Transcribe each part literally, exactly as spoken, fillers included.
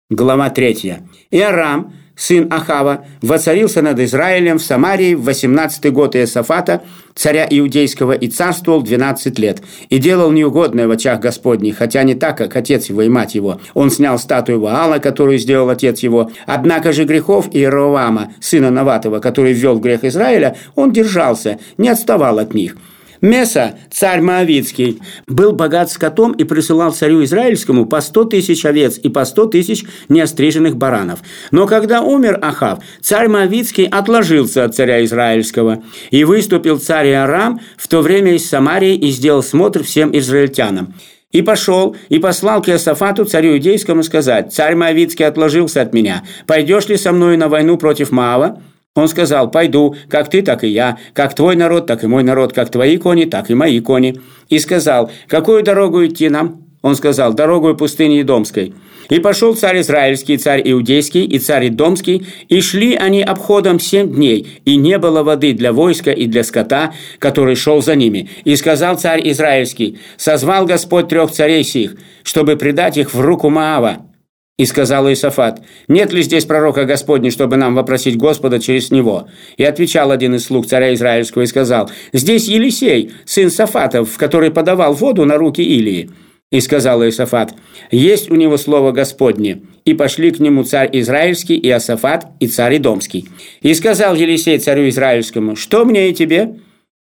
Глава третья. Иорам, сын Ахава, воцарился над Израилем в Самарии в восемнадцатый год Иосафата, царя Иудейского, и царствовал двенадцать лет, и делал неугодное в очах Господних, хотя не так, как отец его и мать его. Он снял статую Ваала, которую сделал отец его. Однако же грехов Иеровоама, сына Наватова, который ввел в грех Израиля, он держался, не отставал от них. Меса, царь Моавитский, был богат скотом и присылал царю Израильскому по сто тысяч овец и по сто тысяч неостриженных баранов. Но когда умер Ахав, царь Моавитский отложился от царя Израильского. И выступил царь Иорам в то время из Самарии и сделал смотр всем израильтянам. И пошел, и послал к Иосафату, царю Иудейскому, сказать: «Царь Моавитский отложился от меня. Пойдешь ли со мною на войну против Моава?» Он сказал: «Пойду, как ты, так и я, как твой народ, так и мой народ, как твои кони, так и мои кони». И сказал: «Какую дорогу идти нам?» Он сказал: «Дорогою пустыни Идомской». И пошел царь Израильский, царь Иудейский и царь Идомский, и шли они обходом семь дней, и не было воды для войска и для скота, который шел за ними. И сказал царь Израильский: «Созвал Господь трех царей сих, чтобы предать их в руку Моава». И сказал Иосафат: «Нет ли здесь пророка Господня, чтобы нам вопросить Господа через него?» И отвечал один из слуг царя Израильского и сказал: «Здесь Елисей, сын Сафатов, который подавал воду на руки Илии». И сказал Иосафат: «Есть у него слово Господне». И пошли к нему царь Израильский, и Иосафат, и царь Идомский. И сказал Елисей царю Израильскому: «Что мне и тебе?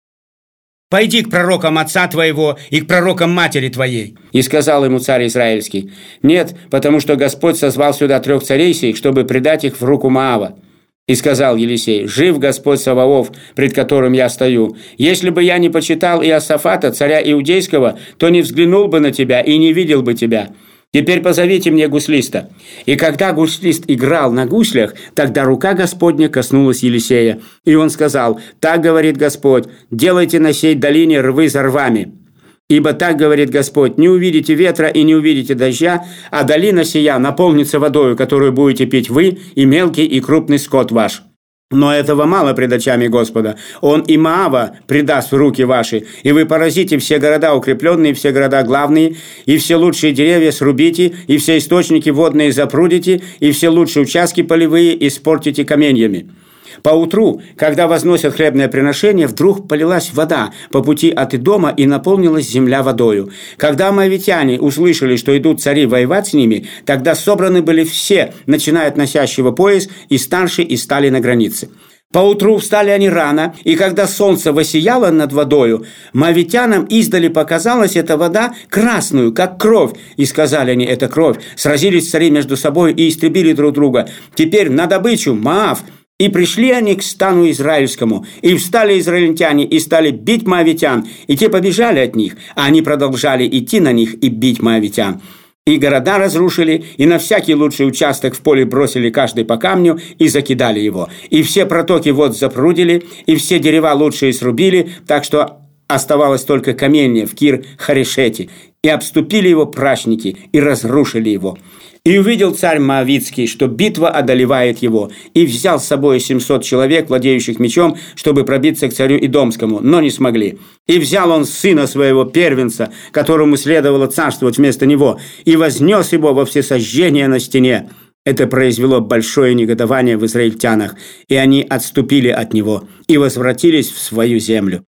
Пойди к пророкам отца твоего и к пророкам матери твоей». И сказал ему царь Израильский: «Нет, потому что Господь созвал сюда трех царей сих, чтобы предать их в руку Моава». И сказал Елисей: «Жив Господь Саваоф, пред которым я стою. Если бы я не почитал Иосафата, царя Иудейского, то не взглянул бы на тебя и не видел бы тебя. Теперь позовите мне гуслиста». И когда гуслист играл на гуслях, тогда рука Господня коснулась Елисея. И он сказал: «Так говорит Господь: делайте на сей долине рвы за рвами. Ибо так говорит Господь: не увидите ветра и не увидите дождя, а долина сия наполнится водою, которую будете пить вы и мелкий и крупный скот ваш». Но этого мало пред очами Господа. Он и Моава предаст в руки ваши, и вы поразите все города укрепленные, все города главные, и все лучшие деревья срубите, и все источники водные запрудите, и все лучшие участки полевые испортите каменьями. Поутру, когда возносят хлебное приношение, вдруг полилась вода по пути от Идома, и наполнилась земля водою. Когда моавитяне услышали, что идут цари воевать с ними, тогда собраны были все, начиная от носящего пояс, и старшие, и стали на границе. Поутру встали они рано, и когда солнце воссияло над водою, моавитянам издали показалась эта вода красную, как кровь. И сказали они: «Это кровь». Сразились цари между собой и истребили друг друга. Теперь на добычу Моав. И пришли они к стану израильскому, и встали израильтяне, и стали бить моавитян, и те побежали от них, а они продолжали идти на них и бить моавитян. И города разрушили, и на всякий лучший участок в поле бросили каждый по камню, и закидали его. И все протоки вод запрудили, и все дерева лучшие срубили, так что оставалось только каменье в Кир-Харешете, и обступили его прачники, и разрушили его. И увидел царь Моавитский, что битва одолевает его, и взял с собой семьсот человек, владеющих мечом, чтобы пробиться к царю Идомскому, но не смогли. И взял он сына своего первенца, которому следовало царствовать вместо него, и вознес его во всесожжение на стене. Это произвело большое негодование в израильтянах, и они отступили от него и возвратились в свою землю.